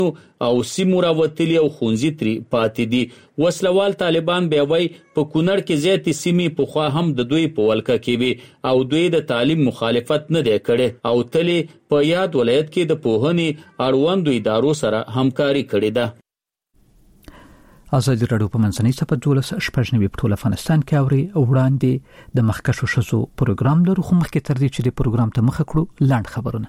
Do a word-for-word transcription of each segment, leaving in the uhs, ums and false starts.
او سیمو راوتلي او ښوونځي ترې پاتې دي. وسلوال طالبان بیا وایي په کونړ کې زیاتې سیمې پخوا هم د دوی په ولکه کې وي او دوی د تعلیم مخالفت نه دی کړی او تلې په یاد ولایت کې د پوهنې اړوندو ادارو سره همکاري کړې ده. ازادي راډیو په منځنۍ صفحه دولس شپږ نوي په ټول افغانستان کې اوري وړاندې د مخکښو ښځو پروګرام لرو خو مخکې تر دې چې د پروګرام ته مخه کړو لاند خبرونه.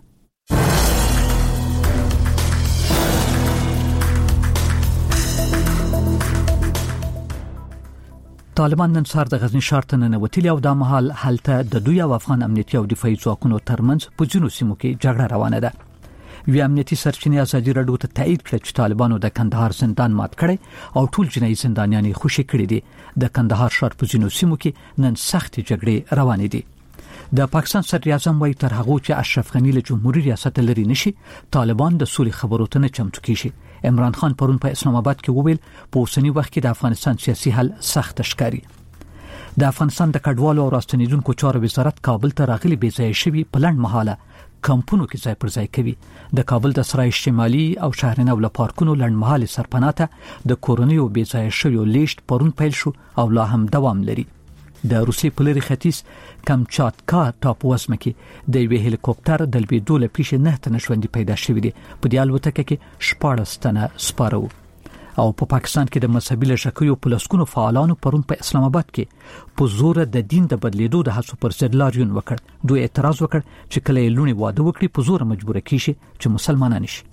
طالبان نن سهار د غزنی ښار ته ننوتلي او دا مهال هلته د دوی او افغان امنیتي او دفاعي ځواکونو ترمنځ په ځینو سیمو کې جګړه روانه ده. وی امنیتي سرچینې ازادي راډیو ته تایید کړ چې طالبانو د کندهار زندان مات کړي او ټول جنایي زندانیان یې خوشي کړي دي. د کندهار ښار په ځینو سیمو کې نن سخت جګړې روانې دي. د پاکستان صدر اعظم وايي تر هغه چې اشرف غنی له جمهوریت ریاست لري نشي طالبان د سولې خبرو ته نه چمتو کیږي. عمران خان پرون په اسلام آباد کې وویل په اوسنی وخت کې د افغانستان سیاسي حل سخت ښکاري. د افغانستان د کډوالو او راستنیدونکو چارو وزارت کابل ته راغلي بې ځای شوي په لنډ مهاله کمپونو کې ځای پر ځای کوي. د کابل د سرای شمالي او شهرنو له پارکونو لنډمهاله سرپناته د کورونیو بې ځای شویو لیست پرون پیل شو او لا هم دوام لري. د روسي په لري ختیځ کمچاتکا ټاپو وسمه کې د یو هلیکوپټر د لویدو له پیښې نه تنه ژوندۍ پیدا شوې دي. په دې الوتکه کې شپږ تنه سپاره او په پاکستان کې د مذهبي لږکیو په لسګونو فعالانو پرون په اسلام آباد کې په زور د دین د بدلیدو د هڅو پر ضد لاریون وکړ. دوی اعتراض وکړ چې کله یې لونی واده وکړي په زور مجبور کیږي چې مسلمانان شي.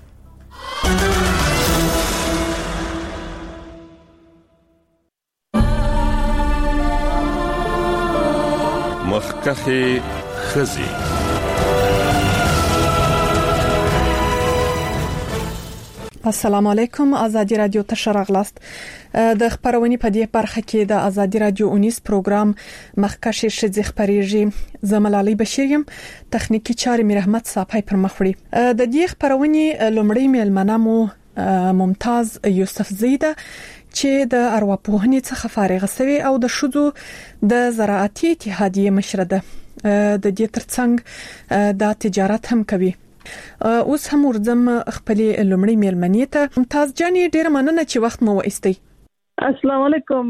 مخکخي خزي السلام علیکم. آزادی رادیو ته شراغلاست. د خبرونې په دې برخه کې د آزادی رادیو اونیس پروګرام مخکښې ښځې خبرېږي. زملالي بشیریم تخنیکی چارې مې رحمت صاحب پر مخ وړي. د دې خبرونې لومړی میلمنه مو ممتاز یوسف زیده چې د ارواپوهنې څخه فارغ شوی او د شذو د زراعتي اتحادیې مشر ده. د دې ترڅنګ د تجارت هم کوي. اوس هم ورځم خپل لومړی میلمنې ته. ممتاز جانې ډېر مننه چې وخت مو وایستئ. السلام علیکم.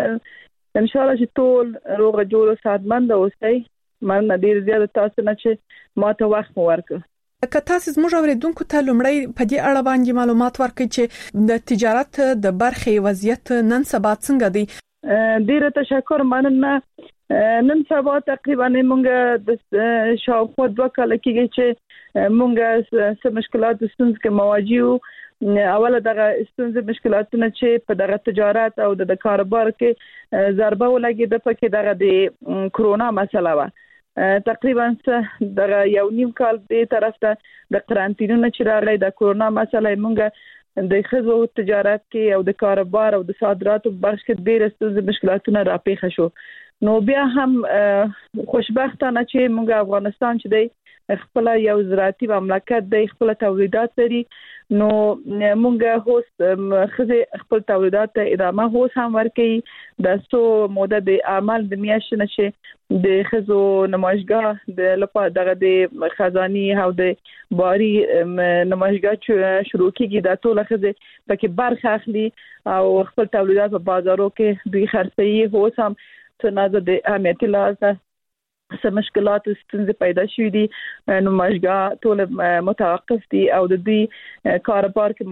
ان شاء الله چې ټول روغ جوړ او سعادتمند اوسئ. مننه ډېر زیات تاسو نه چې ما ته وخت مو ورکړ. که تاسو زموږ اوریدونکو ته لومړی په دې اړه باندې معلومات ورکړئ چې د تجارت د برخې وضعیت نن سبا څنګه دی. ډېر تشکر. مننه. نن سبا تقریبا موږ د شاوخوا دوه کال کېږي چې موږ سم مشکلات د ستونزې کې مواجه یو. اوله دغه ستونزې مشکلاتونه چې په دغه تجارت او د کاروبار کې ضربه ولګېده پکې دغه د کرونا مسله و. تقریبا دغه یو نیم کال به طرف ته د قرنطینونو چې راغلی د کرونا مسله موږ د خزو تجارت کې او د کاروبار او د صادراتو برخه کې ډېر ستونزې مشکلاتونه راپېښ شو. نو بیا هم خوشبختانه چې موږ افغانستان چې دی خپل یو زراعتي مملکت دی، خپل تولیدات لري. نو موږ هوس خزه خپل تولیدات ته ادامه هوس هم ورکړي. د څو موده د عمل د میاشتې نشه د خزو نمایشګاه د لپاره دغه د خزاني او د باري نمایشګاه شروع کیږي. د ټول خزه پکې برخه اخلي او خپل تولیدات په بازارو کې دوی خرڅي. هوس هم څنګه د اهمیت لازم سم مشکلات ستونزې پیدا شوې دي. نمایشګاه ټول متوقف دي او د دوی کاروبار کې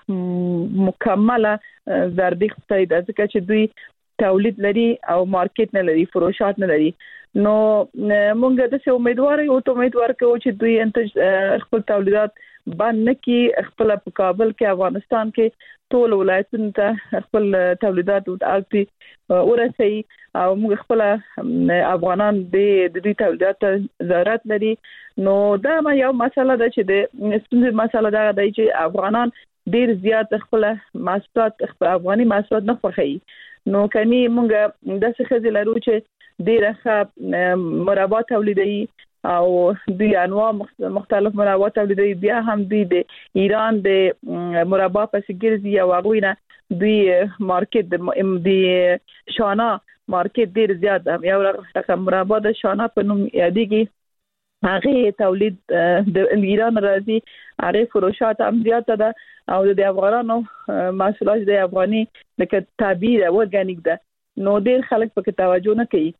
مکمله ضربې خوري ده ځکه چې دوی تولید لري او مارکیټ نه لري، فروشات نه لري. نو مونږ د څه امیدوار یو ته امیدوار کوو چې دوی انتج خپل تولیدات باندې کې خپل په کابل کې افغانستان کې ټول ولایتونو ته خپل تولیدات ورته ورسي او موږ خپل افغانان د دې تولیدات ضرورت لري. نو دا ما یو مسله ده چې د ستونزې مسله ده چې افغانان ډیر زیات خپل محصولات خپل افغاني محصولات نه خوښي. نو کني موږ د څه خزي لرو چې ډیره مربا تولیدي او دوی انواع مختلف مربا تولیدي. بیا هم دوی د ایران د مربا پسې ګرځي او هغه نه دوی مارکیټ د شانا مارکیټ ډیر زیات یو رقم مربا د شانا په نوم یادېږي. هغه تولید د ایران راځي هغه فروشات هم زیاته ده او د افغانانو محصولات د افغاني لکه طبيعي او ارګانیک ده نو ډیر خلک پکې توجه نه کوي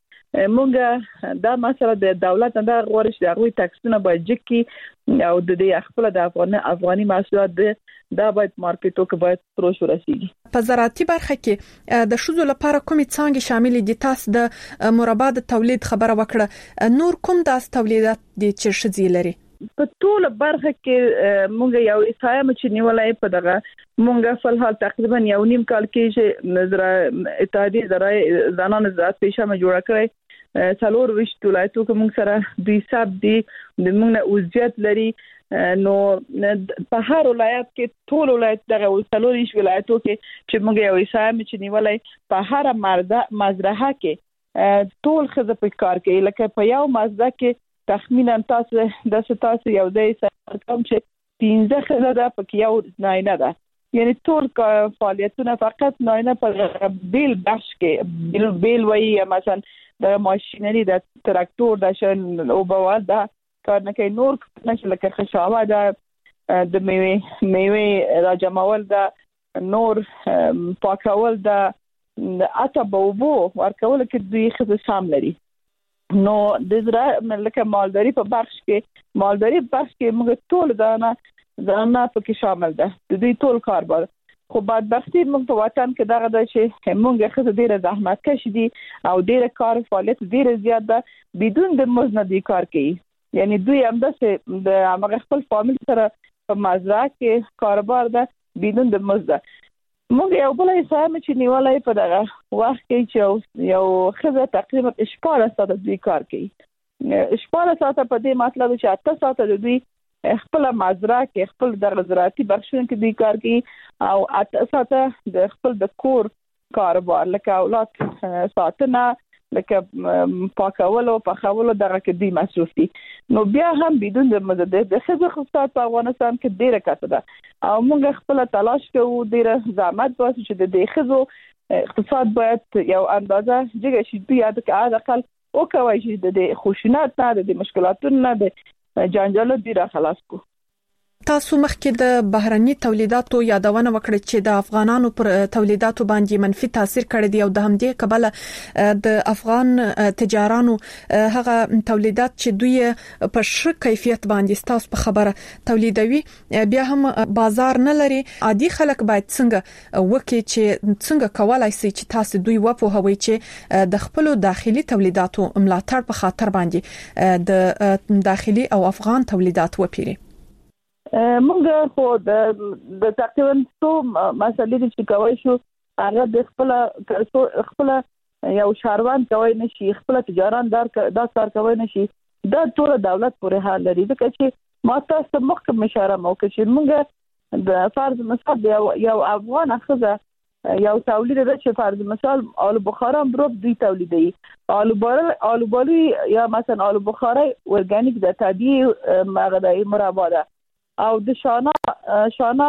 مونږ دا مسله د دولت نه غوړش د غوي ټاکسونه باید جکي او د دې خپل د افغان افغاني محصولات دا باید مارکیټو کې باید پروش ورسیږي په زراعتي برخه کې د شذو لپاره کومې څانګې شامل دي تاسو د مربع د تولید خبره وکړه نور کوم داس تولیدات دي چې شذي لري په ټول برخه کې مونږ یو اسایم چې نیولای په دغه مونږ په حال تقریبا یو نیم کال کې چې نظر اتحادیه زراعي زنان زراعت پیشمه جوړه کړې څلور وشت ولایتو کې موږ سره دوی حساب دي د موږ وضعیت لري نو په هر ولایت کې ټول ولایت دغه څلور وشت ولایتو کې چې موږ یو اسایم چې نیولای په هر مرده مزرعه کې ټول خزه په کار کوي لکه په یو مزرعه کې تخمینا تاسو د تاسو یو ځای سره کوم چې پنځه خزه ده په یو ناینه ده یعنی ټول فعالیتونه فقط ناینه په بیل بخش کې بیل بیل وایي مثلا د ماشينري د تراکتور د شن او بوال دا کار نه کوي نور نشه لکه خشاوه د د میوه میوه راجمول دا نور پاکول دا اته بوبو ورکول کې دوی خصه شام لري نو د زرا لکه مالداري په بخش کې مالداري بخش کې موږ ټول دانه دانه پکې شامل ده د دې ټول کاربار خو بعد بختي موږ په وطن کې دغه د چې موږ خزه ډیره زحمت کش دي او ډیره کار فعالیت ډیره زیات ده بدون د مزنه دي کار کوي یعنی دوی هم د د هغه خپل فامیل سره په مزرعه کې کاروبار ده بدون د مزده موږ یو بل حساب چې نیولای په دغه وخت کې چې یو خزه تقریبا شپږ ساعته دوی کار کوي شپږ ساعته په دې مطلب چې اته ساعته دوی خپل مزرعه کې خپل د زراعتي بخښونو کې دوی کار کوي او اته ساعته د خپل د کور کاروبار لکه اولاد ساتنه لکه پاکول او پخول دغه کې دوی مصروف دي نو بیا هم بدون د مزده د خزه اقتصاد په افغانستان کې ډیره کته ده او موږ خپل تلاش کوو ډیره زحمت واسه چې د خزو اقتصاد باید یو اندازه جګه شي دوی د اقل او کوي چې د خوشینات نه د مشکلاتونو نه د جنجال دی را خلاص کو تاسو مخکې د بهرني تولیداتو یادونه وکړه چې د افغانانو پر تولیداتو باندې منفي تاثیر کړی دی او د همدې کبله د افغان تجارانو هغه تولیدات چې دوی په ښه کیفیت باندې تاسو په خبره تولیدوي بیا هم بازار نه لري عادي خلک باید څنګه وکړي چې څنګه کولای شي چې تاسو دوی وپوهوي چې د خپل داخلي تولیداتو ملاتړ په خاطر باندې د داخلي او افغان تولیدات وپیري موږ خو د د تقریبا څو مسلې چې کوي شو هغه د خپل خپل یو شاروان کوي نشي خپل تجاران دار دا کار کوي نشي دا ټول دولت پورې حال لري ځکه چې ما تاسو مخکې اشاره مو کړې چې موږ د فرض مثال یو یو افغان اخزه یو تولید د چې فرض مثال آلو بخارا برب دوی تولیدي آلو بار آلو بالي یا مثلا آلو بخارا ارګانیک د طبيعي مغذي مربع ده او د شانه شانه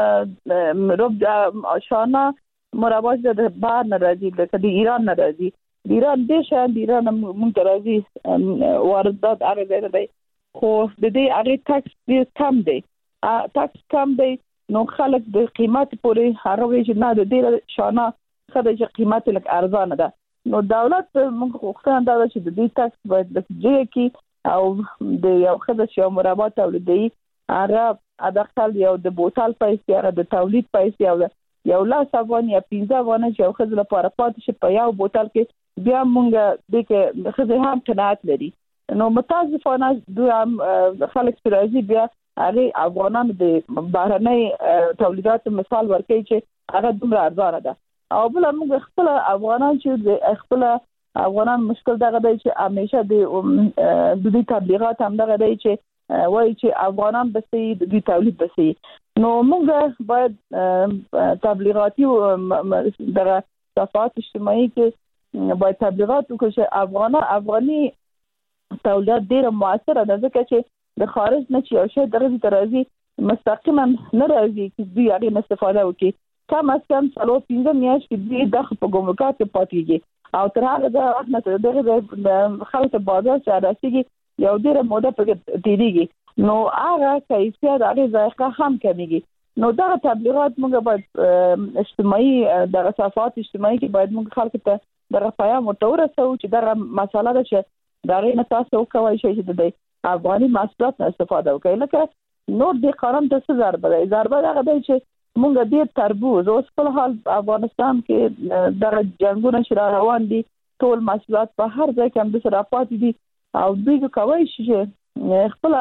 رب شانه مربع د بهر نه راځي د ایران نه راځي د ایران د شان د ایران مونږ راځي واردات هغه ځای دی خو د دې هغه ټاکس ډیر کم دی ټاکس کم دی نو خلک د قیمت پورې هغه ویل نه د دې شانه خدای چې قیمت لک ارزانه ده نو دولت موږ خوښتان دا چې د دې ټاکس باید د جې کې او د یو خدای یو مربع تولیدي هغه ادخل یو د بوتل پیسې هغه د تولید پیسې او یو لاس افغان یا پنځه افغان چې یو خزل لپاره پاتې شي په یو بوتل کې بیا مونږ د کې خزل هم قناعت لري نو متاسفانه دوی هم خلک راځي بیا هغه افغانان د بهرنۍ تولیدات مثال ورکوي چې هغه دومره ارزانه ده او بل موږ خپل افغانان چې خپل افغانان مشکل دغه دی چې همیشه د دوی تبلیغات هم دغه دی چې وایي چې افغانان بسې د تولید بسې نو موږ باید تبلیغاتي دغه صفحات اجتماعي کې باید تبلیغات وکړو چې افغان افغاني تولید ډیر موثره ده ځکه چې د خارج نه چې یو شی دغه ترازی مستقیما نه راځي چې دوی هغه استفاده وکړي کم از کم څلور پنځه میاشتې دوی د په ګمرکات پاتېږي او تر هغه د وخت نه دغه خلک بازار ته راسيږي یو ډیره موده په تیریږي نو هغه کیفیت هغه ذایقه هم کمیږي. نو دا تبلیغات موږ باید اجتماعي د صفات اجتماعي کې باید موږ خلکو ته د رفایا متوره سو چې دا مساله ده چې دا غي نه تاسو کوی شئ چې د افغاني محصولات نه استفاده وکړئ. لکه نور د قانون د څه ضربه ده ضربه ده چې موږ د تربوز اوس په حال افغانستان کې د جنگونو شرا روان دي ټول محصولات په هر ځای کې هم د صرافات دي او دوی کوي چې خپل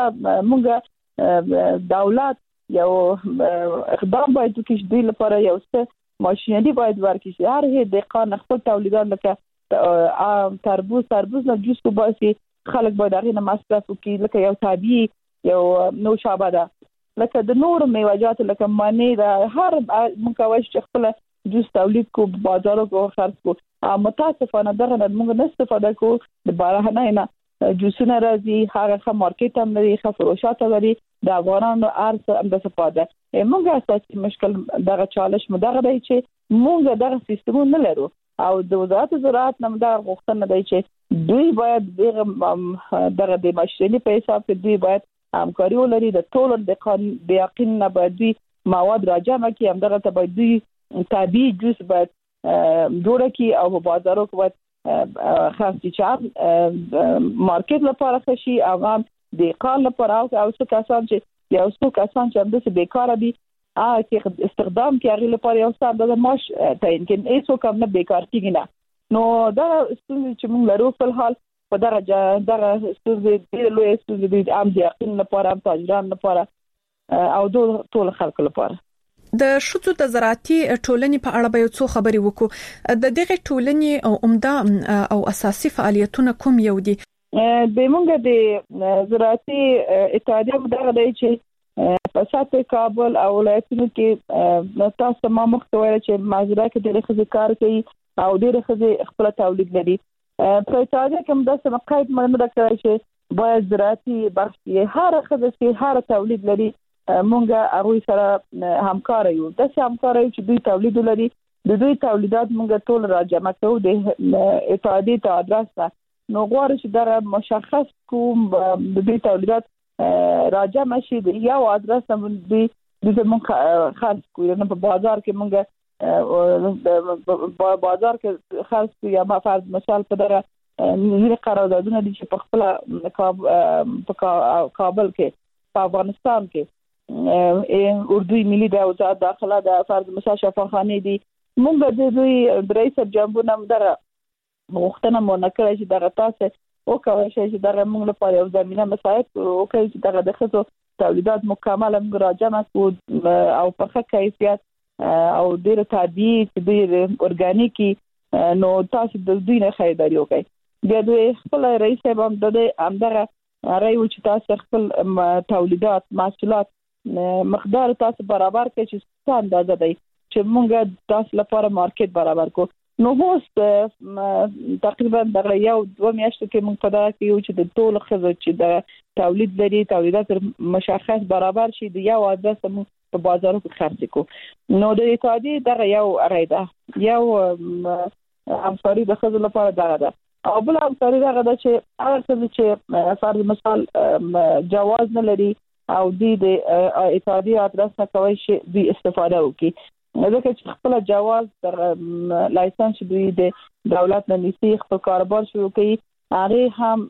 موږ دولت یو اقدام باید وکړي چې دوی لپاره یو څه ماشينري باید ورکړي چې هر هي د قانون خپل تولیدات لکه تربوز تربوز نه جوس وباسي خلک باید هغه نه مصرف وکړي لکه یو طبيعي یو نوشابه ده لکه د نور میوه‌جات لکه مانی دا هر مکوش چې خپل جوس تولید کو بازارو کې خرڅ کو متاسفانه دغه موږ نه استفاده کو د بارهنه نه جوسونه راځي هغه خه مارکیټ هم لري خه فروشات لري د افغانانو ارز هم د استفاده موږ اساسي مشکل دغه چالش مو دغه دی چې موږ دغه سیستم نه لرو او د وزارت زراعت نم دا غوښتنه دی چې دوی باید دغه دغه د ماشيني په حساب کې دوی باید همکاري ولري د ټولو د قانون د یقین نه باید دوی مواد راجمع کړي هم دغه ته باید دوی طبيعي جوس باید جوړ کړي او په بازارو کې باید خاصی چار مارکیټ لپاره خشي او د کال لپاره او څه کسان چې یو څو کسان چې هم د بیکاره دي ا چې استخدام کوي لپاره یو څه د معاش تعین کې ایسو کوم نه بیکار کیږي نه نو دا ستونزې چې موږ لرو په حال په درجه دغه ستونزې د لوی ستونزې د عام یقین لپاره هم تاجران لپاره او ټول خلکو لپاره. د شوتو د زراعتي ټولنې په اړه به یو څو خبرې وکړو. د دغه ټولنې او عمده او اساسي فعالیتونه کوم یو دي؟ د مونږ د زراعتي اتحادیه مدغه دی چې په سات کابل او ولایتونو کې تاسو ما مخته وایي چې مازیرا کې د خزې کار کوي او د خزې خپل تولید لري. په اتحادیه کې هم د سمقایت مننه کوي چې باید زراعتي برخه هر خزې هر تولید لري مونږه هغه سره همکار یو د څه همکار یو چې دوی تولید لري د دوی تولیدات مونږه ټول راجمع کوو د اتحادیه ته ادرس نو غواړي چې دا مشخص کوم د دوی تولیدات راجمع شي د یو ادرس هم دوی د مونږ خرڅ کوو نه په بازار کې مونږه په بازار کې خرڅ کوو یا فرض مثال په دغه نیمه قراردادونه دي چې په خپل په کابل کې په افغانستان کې اردوی ملي د وزارت داخله د فرض مثال شفاخانه دي موږ د دوی رئیس جمهور هم در وختونه مونږ کړی چې دغه تاسو او کوي چې دغه موږ لپاره یو زمينه مساعد او کوي چې دغه د خصو تولیدات مکمل مراجعه کو او په ښه کیفیت او ډیر طبيعي ډیر اورګانیکي نو تاسو د دوی نه خریداري وکړئ. د دوی خپل رئیس هم د امدغه رايو چې تاسو خپل تولیدات محصولات مقدار تاسو برابر کړئ چې څه اندازه دی چې موږ تاسو لپاره مارکیټ برابر کو نو اوس تقریبا د یو دوه میاشتو کې موږ په دا کې یو چې د ټول خزو چې د تولید لري تولیدات مشخص برابر شي د یو ادرس موږ په بازارو کې خرڅ کو نو د اتحادیه دغه یو اړیدا یو همکاري د خزو لپاره دغه ده او بل همکاري دغه ده چې هغه څه چې فرض مثال جواز نه لري او د اتحادیه ادرس نه کوي چې دوی استفاده وکړي ځکه چې خپل جواز تر لایسنس دوی د دولت نه نیسي خپل کاروبار شروع کوي هغه هم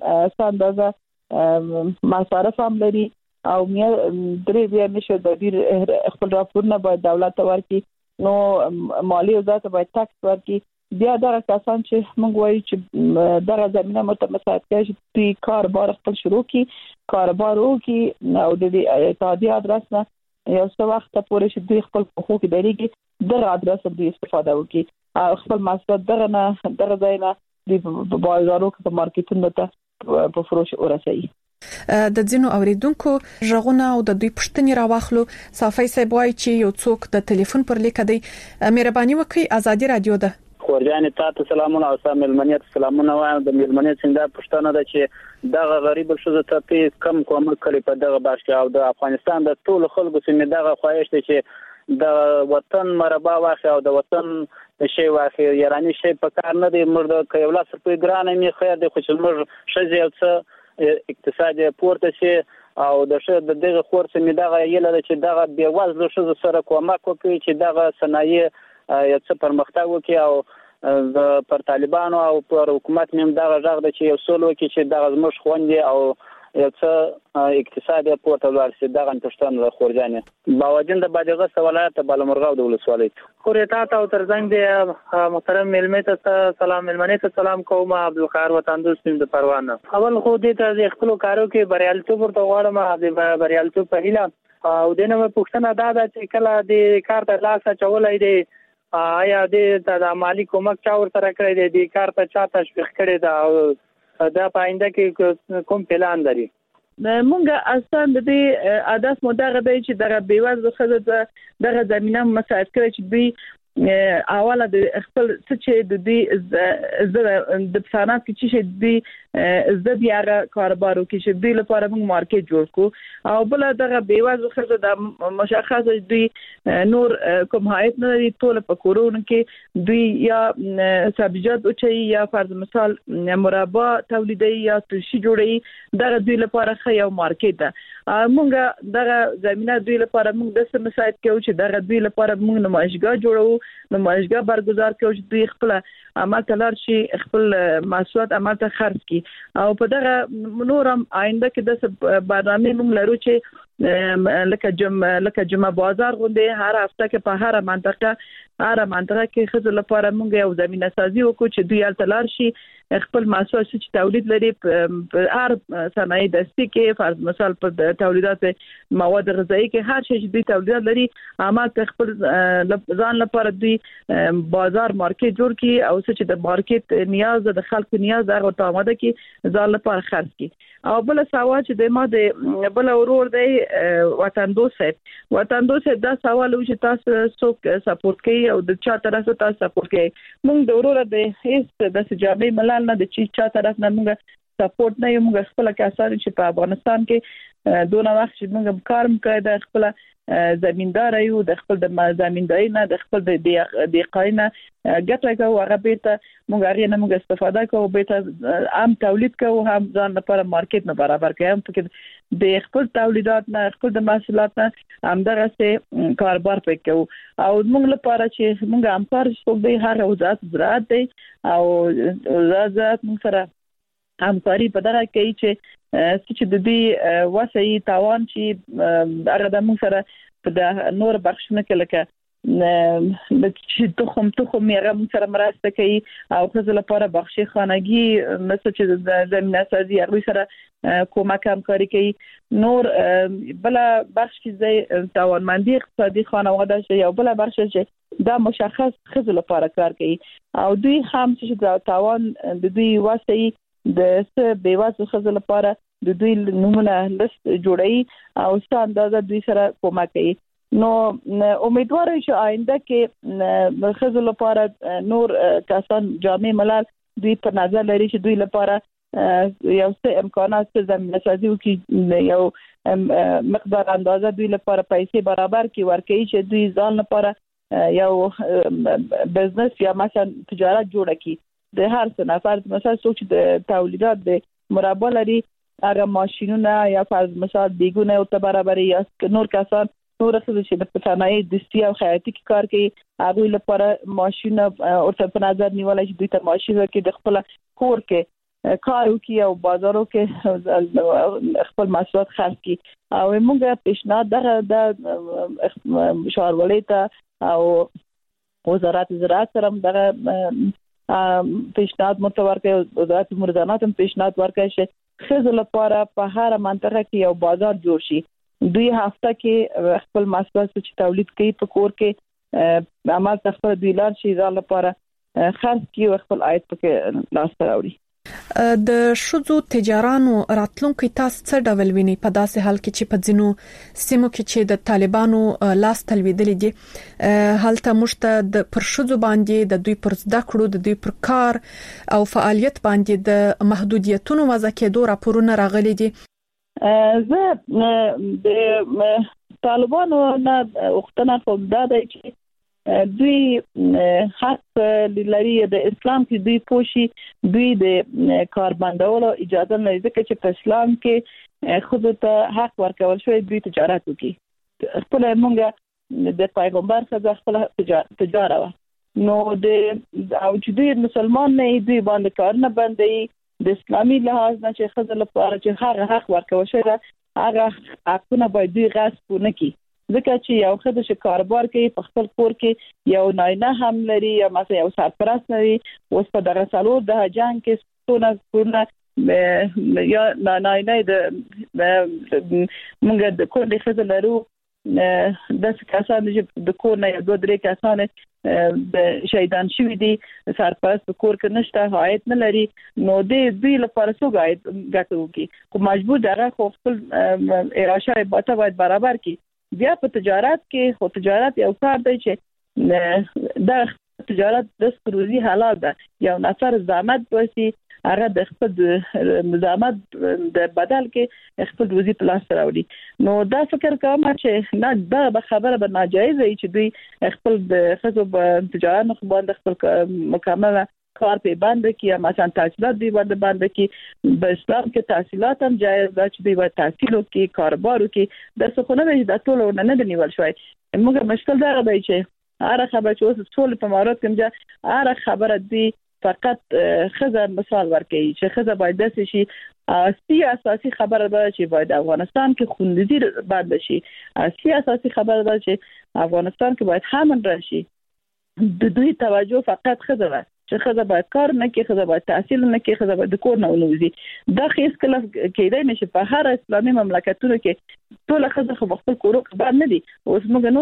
ساندازه مصارف هم لري او درې بیا نشه د دې خپل راپورونه باید دولت ته ورکړي نو مالی وزارت باید ټاکس ورکړي بیا دا کسان چې موږ وایو چې دغه زمينه متمساعد کوي چې دوی کاروبار خپل شروع کړي کاروبار وکړي او د اتحادیه ادرس نه یو څو وخت پورې چې دوی خپل حقوق لريږي دغه ادرس دوی استفاده وکړي او خپل محصولات دغه نه دغه ځای نه د بازارو کې په مارکیټونو ته په فروش ورسوي. د ځینو اوریدونکو ژغونه او د دوی پښتني راوخلو صافي سیبوي چې یو څوک د ټلیفون پر لیک دی مهرباني وکړئ ازادي رادیو ده خورجان تاسو سلامونه او سلام ملمنیت سلامونه وایم د ملمنیت څنګه پښتنه ده چې دغه غریب شوزه ته په کم کوم کړي په دغه باشي او د افغانستان د ټول خلکو سیمه دغه خواهش دي چې د وطن مربع واخی او د وطن شی واخی یارانه شی په کار نه دی مرده کيولا سر په ګرانه می خیر د خوشمر شزه او څه اقتصاد پورته شي او د شه د دغه خور سمې دغه یله چې دغه بیوازله شو سره کومک وکړي چې دغه صنایع یو څه پرمختګ وکړي او د پر طالبانو او پر حکومت نیم دغه ژغ د چې یو سول وکړي چې دغه زموږ خوندې او یو څه اقتصاد پورته لاړ شي دغه پښتون خورجانې باوجین د بادغیس ولایت بالامرغاو د ولسوالۍ خوريتا او ترڅنګ د محترم ملمه ته سلام ملمنه ته سلام کوم عبدالقاهر وطن دوست د پروانه اول خو دې ته د خپل کارو کې بریالیتوب ورته غواړم د بریالیتوب په هیله او دنه پښتنه دا د چې کله د کار ته لاس چولای دی آیا د مالی کومک چا ورته کړی دی د کار ته چا تشویق کړی دا او دا پاینده کې کوم پلان لري مونږه اصلا د دې هدف مو دغه دی چې دغه بیوازله خزه دغه زمينه مساعد کړي چې دوی اوله د خپل څه چې د دې د د صنعت کې چې د د بیا کاروبارو کې چې د لپاره موږ مارکیټ جوړ کو او بل دغه بیوازله خزه د مشخصه دوی نور کوم حایت نه لري ټول په کورونه کې دوی یا سبزیجات او چي یا فرض مثال مربا تولیدي یا ترشي جوړي دغه دوی لپاره خو یو مارکیټ ده موږ دغه زمينه دوی لپاره موږ د څه مساعد کوو چې دغه دوی لپاره موږ نمایشګاه جوړو نمایشګاه برگزار کوي چې دوی خپل عمل تلار شي خپل محصولات عمل ته خرڅ کړي او په دغه نورم آینده کې د برنامه موږ لرو چې لکه جمع لکه جمع بازار غونډه هر هفته کې په هر منطقه هر منطقه کې خزل لپاره موږ یو زمينه سازي وکړو چې دوی تلار شي خپل محصولات چې تولید لري په هر صنایع دستي کې فرض مثال په تولیدات مواد غذایی کې هر شي چې دوی تولید لري عمل ته خپل ځان لپاره دوی بازار مارکیټ جوړ کړي او چې د مارکیټ نیاز د خلکو نیاز هغه ته آماده کړي ځان لپاره خرڅ کړي او بل سوال چې د ما د بل ورور دی وطن دوست وطن دوست دا سوال و چې تاسو څوک سپورټ کوي او د چا طرف ته تاسو سپورټ کوي موږ د ورور د هیڅ د سجابي ملال نه د چی چا طرف نه موږ سپورټ نه یو موږ خپل کسان چې په افغانستان کې دونه وخت چې موږ کار مکړه د خپل زمیندار یو د خپل د زمینداري نه د خپل د دیقاینه ګټه کوو هغه به ته موږ هغه نه موږ استفاده کوو به ته عام تولید کوو هم ځان لپاره مارکیټ نه برابر کوي هم پکې د خپل تولیدات نه خپل د محصولات نه هم دغه څه کاروبار پکې او موږ لپاره چې موږ همکار شو د هر وزارت زراعت دی او وزارت موږ سره همکاري په دغه کې چې چې د دې وسایي تاوان چې هغه د موږ سره په د نور بخښنه کې لکه د چې تخم تخم یې موږ سره مرسته کوي او خزل لپاره بخشي خانګي مثل چې د زمينه سازي هغه سره کومک همکاري کوي نور بل بخش کې د توانمندي اقتصادي خانواده شي او بل بخش چې دا مشخص خزل لپاره کار کوي او دوی هم چې د توان د دوی وسایي د څه بیوازله خزل لپاره د دوی نمونه لست جوړي او څه اندازه دوی سره کومک کوي نو امیدوار یم چې آینده کې خزل لپاره نور کسان جامع ملل دوی په نظر لري چې دوی لپاره یو څه امکانات زمينه سازي وکړي یو مقدار اندازه دوی لپاره پیسې برابر کړي ورکړي چې دوی ځان لپاره یو بزنس یا مثلا تجارت جوړ کړي د هر څه نفر مثلا څوک چې د تولیدات د مربا لري هغه ماشينونه یا فرض مثال دیګونه او برابرۍ یا نور کسان نور څه چې د صنایع دستي او خیاطي کې کار کوي هغه لپاره ماشينه او په نظر نیولای چې دوی ته ماشينه کې د خپل کور کې کار وکي او بازارو کې خپل محصولات خرڅ کړي او موږ پیشنهاد دغه د شاروالۍ ته او وزارت زراعت سره دغه پیشنهاد متور کوي وزارت مرزانات هم پیشنهاد ورکوي چې خزل لپاره په هر منطقه کې یو بازار جوړ شي دوی هفته کې خپل محصولات چې تولید کوي په کور کې عمل تخفیف دوی لار شي ځان لپاره خرڅ کوي خپل عاید پکې لاس راوړي د شذو تجارانو راتلونکو تاسو څه ډول ویني په داسې حال کې چې په ځینو سیمو کې چې د طالبانو لاس تلویدلې دي حالته مشته د پر شذو باندې د دوی پر زده کړو د دوی پر کار او فعالیت باندې د محدودیتونو وضع کېدو راپورونه راغلي دي زه د طالبانو نه وختونه په داده چې دوی حق لري د اسلام کې دوی پوشي دوی د کار بندولو اجازه نه ځکه چې په اسلام کې خود ته حق ورکول شوی دوی تجارت وکړي خپل مونږه د پیغمبر څخه خپل تجارت نو د او چې دوی مسلمان نه دوی باندې کار نه باندې د اسلامي لحاظ نه چې خزل لپاره چې هغه حق ورکول شوی هغه حقونه باید دوی غصب نه کړي ځکه چې یو خدای چې کاروبار کوي په خپل کور کې یو ناینه هم لري یا مثلا یو سرپرست لري اوس په دغه سالور د جنگ کې ستونه ستونه یا ناینه د موږ د کور د خزل لرو د کسان چې د کور نه یو درې کسان د شهیدان شوی دي سرپرست په کور کې نشته حایت نه لري نو د دوی لپاره څو غاید غټو کې کو مجبور دغه خپل اراشه باته باید برابر کی بیا په تجارت کې خو تجارت یو کار دی چې د تجارت د روزي حلال ده یو نفر زحمت وسی هغه د خپل زحمت د بدل کې خپل روزي پلاس راوړي نو دا فکر کوم چې نه دا خبره به ناجایز وي چې دوی خپل د خصو تجارت نه باندې خپل مکمله کار په باندې کې مثلا تحصیلات دی باندې باندې کې په اسلام کې تحصیلات هم جایز ده چې دوی باید تحصیل وکړي کاروبار وکړي د څه خو نه د ټولو نه نه نیول شوی موږ مشکل دا دی چې هر خبره چې اوس ټول په مارات کې مجه هر خبره دی فقط خزه مثال ورکړي چې خزه باید داسې شي اصلي اساسي خبره ده چې باید افغانستان کې خوندزي بند شي اصلي اساسي خبره ده چې افغانستان کې باید همن راشي د دوی توجه فقط خزه ده چې خزه باید کار نه کوي خزه باید تحصیل نه کوي خزه باید کور نه ونوزي دا هیڅ کله کېدای نشي په هر اسلامي مملکتونو کې ټول خزه خو خپل کورو باندې نه دي اوس موږ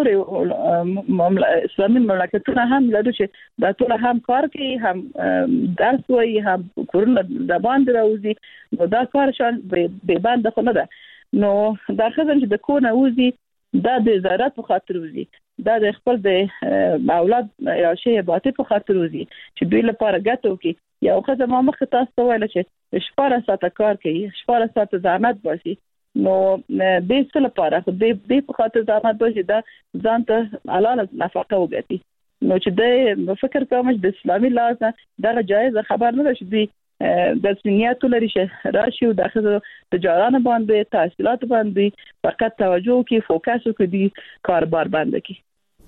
نور اسلامي مملکتونه هم لرو چې دا ټول هم کار کوي هم درس وایي هم کورونه د باندې راوځي نو دا کار شان به باندې خو نه ده نو دا خزه چې د کور نه وځي دا د زراعت په خاطر وځي دا د خپل د اولاد یا شی باطل په خاطر وځي چې دوی لپاره ګټو کې یو خزه ما مخ تاسو ته ویل چې شپاره ساعته کار کوي شپاره ساعته زحمت باسي نو د څه لپاره خو د په خاطر زحمت باسي دا ځان ته حلال نفقه وګټي نو چې د فکر کوم چې د اسلامي لحاظ دا جایز خبر نه ده چې دوی د سنیاتو لري چې راشي او دغه تجارت باندې تحصیلات باندې فقط توجه کوي فوکس کوي کاروبار باندې کوي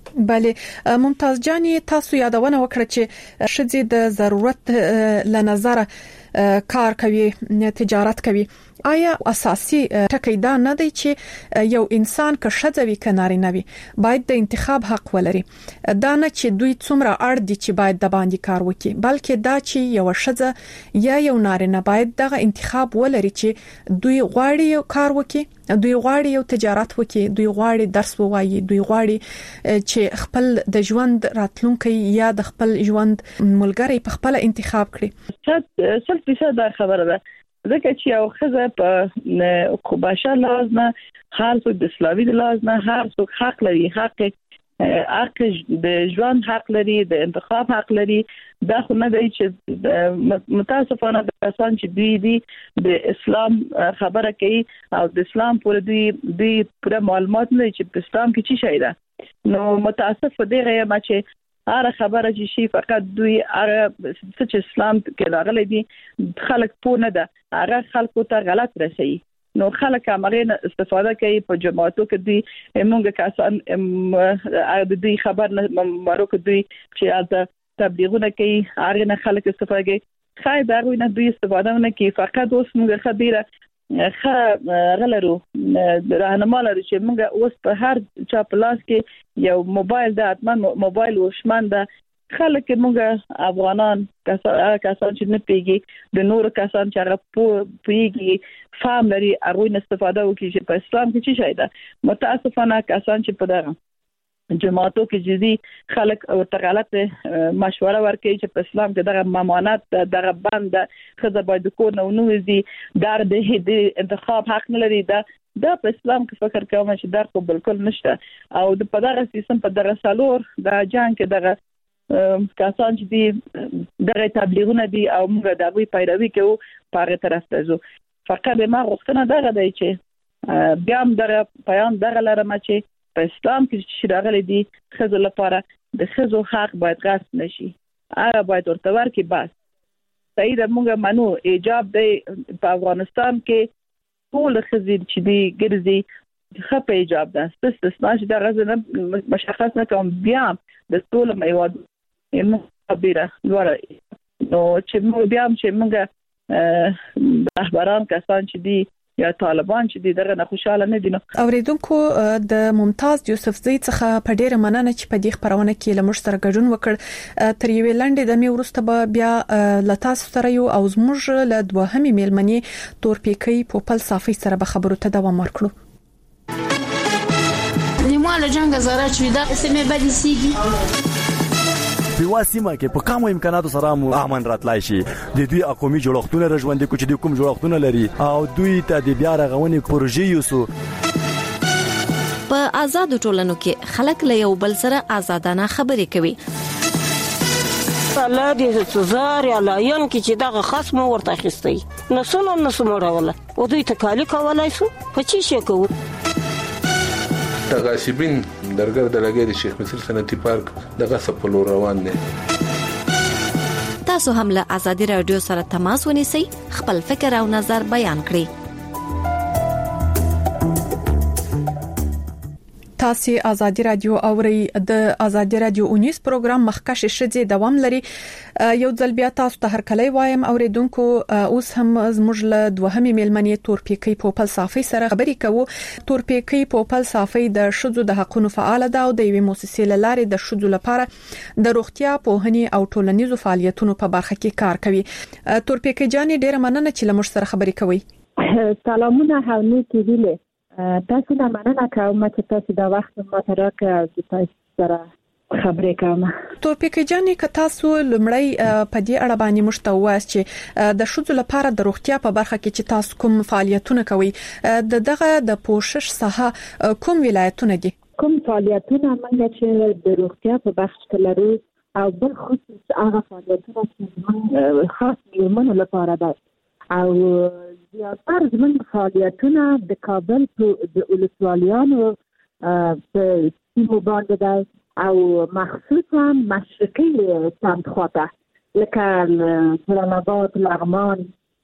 بله ممتاز جانی تاسو یادونه وکړه چې شذې د ضرورت ل نظر کار کوي تجارت کوي آیا اساسي ټکی دا نه دی چې یو انسان که شذوي کناري نه وي باید د انتخاب حق ولري دا نه چې دوی څومره اړ دي چې باید د باندې کار وکړي بلکې دا چې یو شذ یا یو نارینه باید دغه انتخاب ولري چې دوی غواړي یو کار وکړي دوی غواړي یو تجارت وکړي دوی غواړي درس ووایي دوی غواړي چې خپل د ژوند راتلونکي یا د خپل ژوند ملګری په خپل انتخاب کړي څه څه دا خبره ده ځکه چې یو خزه په خوباشه لازمه هر څوک د اسلامي لازمه هر څوک حق لري حق حق د ژوند حق لري د انتخاب حق لري دا خو نه دی چې متاسفانه د کسان چې دوی دي د اسلام خبره کوي او د اسلام پر دوی دوی پر معلومات نه چې په اسلام کې څه شي ده نو متاسف دی غیا چې هر خبره چې شي فقط دوی هغه چې اسلام کې راغلي دي خلک پوه نه ده هغه خلکو ته غلط رسي نو خلک هغه استفاده کوي په جماعتو کې دوی موږ کسان د دوی خبر نه مروک دوی چې از تبلیغونه کوي هغه نه خلک استفاده کوي خای دا غوینه دوی استفاده نه کوي فقط اوس موږ خبره خه غلرو راهنما لري چې موږ اوس په هر چا پلاس کې یو موبایل د اتمن موبایل وشمن د خلک موږ افغانان کسان چې نه پیږي د نور کسان چې هغه پیږي فهم لري هغه نه استفاده وکړي چې په اسلام کې څه شي ده متاسفانه کسان چې په دغه جماعتو کې جدي خلک او غلط مشوره ورکوي چې په اسلام کې دغه ممانعت دغه بند خزه باید کور نه ونوزي در د انتخاب حق نه لري دا د په اسلام کې فکر کوم چې دا خو بالکل نشته او د په دغه سیستم په دغه سالور د جنگ کې دغه کسان چې دي دغه تبلیغونه دي او موږ د دوی پیروي کوو په هغه طرف ته ځو فقط ما غوښتنه دغه دی چې بیا هم دغه پیام دغه لرم چې په اسلام کې چې راغلي دي خزو لپاره د خزو حق باید غصب نشي هغه باید ورته ورکړي بس صحیح ده موږ منو ایجاب دی په افغانستان کې ټول خزې چې دی ګرځي خپه ایجاب ده استثنا چې دا غزنه مشخص نه کوم بیا د ټول میواد یم خبره ورا نو چې موږ بیا چې موږ رهبران کسان چې دی یا طالبان چې دغه نه خوشاله نه دي نو اوریدونکو د ممتاز یوسفزئی څخه په ډیره مننه چې په دې خبرونه کې لمر سره ګډون وکړ تر یوې لنډې د می ورسته به بیا لتاس سره یو او زموږ له دوهمې میلمنې تورپیکۍ په پل صافي سره به خبرو ته دوام ورکړو نیمه له جنگ زره چې دا سمې بدې سیږي په واسمه کې په کومو امکاناتو سره مو امن راتلای شي د دوی اقومي جوړښتونه رژوندې کوچ د کوم جوړښتونه لري او دوی ته د بیا رغونې پروژې یوسو په آزاد ټولنو کې خلک له یو بل سره آزادانه خبرې کوي الله دې څزار یا لاین کې چې دغه خصم ورته خستي نسونه نسموړول او دوی تکالی کولای شو په چی شي کوو تغاسبین درګر د لګې د شیخ مصر صنعتي پارک دغه سپلو روان دي تاسو هم له ازادي رادیو سره تماس ونیسئ خپل فکر او نظر بیان کړئ تاسو ازادي رادیو اوري د ازادي رادیو اونیس پروګرام مخکش شدي دوام لري یو ځل بیا تاسو ته هرکلی وایم اوریدونکو اوس هم زموږ له دوهمې میلمنې تورپیکۍ په پل صافي سره خبرې کوو تورپیکۍ په پل صافي د شذو د حقوقو فعال ده او د یوې مؤسسې لاره د شذو لپاره د روغتیا پوهنې او ټولنیزو فعالیتونو په برخه کې کار کوي تورپیکۍ جان ډیره مننه چې لمر سره خبرې کوي سلامونه هاوني کېدله تاسو نه مننه کوم چې تاسو دا وخت ما ته راکړ چې تاسو سره خبرې کوم تورپیکۍ جان که تاسو لمړی په دې اړه باندې مشته وایي چې د شذو لپاره د روغتیا په برخه کې چې تاسو کوم فعالیتونه کوي د دغه د پوښښ ساحه کوم ولایتونه دي کوم فعالیتونه موږ چې د روغتیا په برخه کې لرو او بل خصوص هغه فعالیتونه چې خاص میرمنو لپاره ده او زیاتره زموږ فعالیتونه د کابل په د ولسوالیانو په سیمو باندې ده او مخصوصا مشرقي سمت خواته لکه جلال لغمان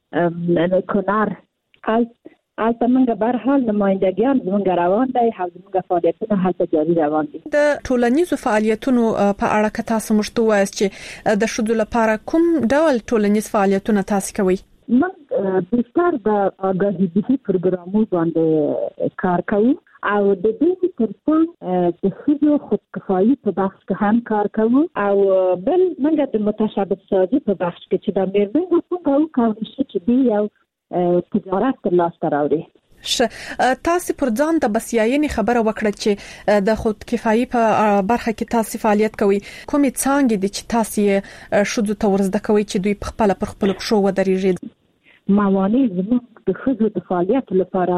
کنر هلته موږ به هر حال نمایندګیان زموږ روان دي او زموږ فعالیتونه هلته جاري روان دي د ټولنیزو فعالیتونو په اړه که تاسو مشته وایي چې د شذو لپاره کوم ډول ټولنیز فعالیتونه تاسو کوي موږ بیشتر د آگاهی دهی پروګرامونو باندې کار کوو او د دې ترڅنګ د ښځو خودکفایي په بخش کې هم کار کوو او بل موږ د متشابه سازي په بخش کې چې د میرمنو څنګه وکړو چې دی یو تجارت تر لاسته راوړي ش تاسو پر ځان د بسیاینې خبره وکړه چې د خودکفایي په برخه کې تاسو فعالیت کوي کومې څنګه دي چې تاسو شذو ته ورزده کوي چې دوی په خپل پر خپل شو ودرېږي موانع زموږ د ښځو د فعالیت لپاره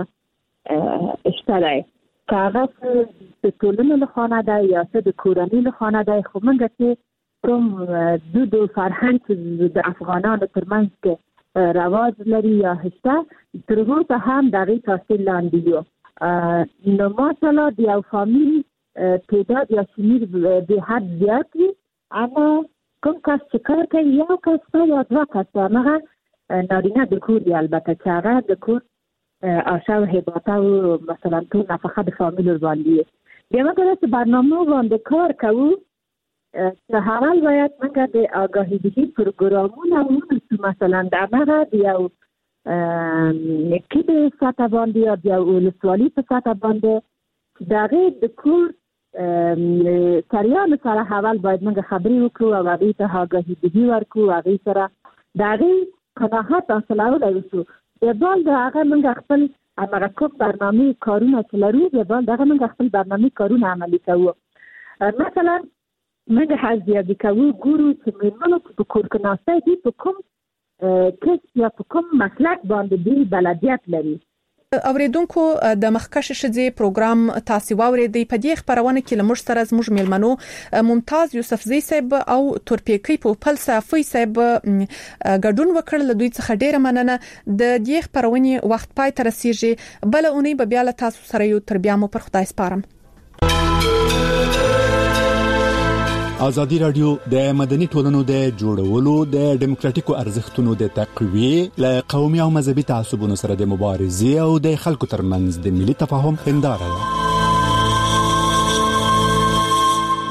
شته دی کاغذ د ټولنې له خوا نه ده یا څه د کورنۍ له خوا نه ده خو موږ چې کوم دود او فرهنګ چې د افغانانو ترمنځ کې رواج لري یا شته تر هغه هم د غي تاثیر لاندې یو نو مثلا د یو فامیل تعداد یا شمیر به حد زیات وي اما کوم کس چې کار کوي یو کس یا دوه کس هغه نارینه د کور دی البته چې هغه د کور آشا و هباته و مثلا تو نفقه د فامیل باندې بیا موږ د برنامه باندې کار کوو چې حال باید موږ د آگاهی دهی پروګرامونه ونیسو مثلا د هغه د یو کې د سطح باندې یا د ولسوالي په سطح باندې د هغې د کور سریانو سره حال باید موږ خبرې وکړو او هغې ته آگاهی دهی ورکړو هغې سره د هغې قناعت حاصلولای شو د بل د هغه موږ خپل هغه کوم برنامه کارونه چې لرو د بل دغه موږ خپل برنامه کارونه عملي کوو مثلا موږ حاضر کوو ګورو چې موږ په کور کې ناسته دي په کوم کس یا په کوم مسلک باندې دی بلدیت لري اوریدونکو د مخکش شدي پروګرام تاسو واوریدئ په دې خبرونه کې لمر سره زموږ میلمنو ممتاز یوسفزئی صاحب او تورپیکۍ په پل صافي صاحب ګډون وکړ له دوی څخه ډیره مننه د دې خبرونه وخت پای تر رسیږي بل اونۍ به بیا له تاسو سره یو تر بیا مو پر خدای سپارم ازادي رادیو د مدني ټولنو د جوړولو د ډیموکراتیکو ارزښتونو د تقویه ل قومي او مذهبي تعصبونو سره د مبارزې او د خلکو ترمنځ د ملي تفاهم هنداره ده.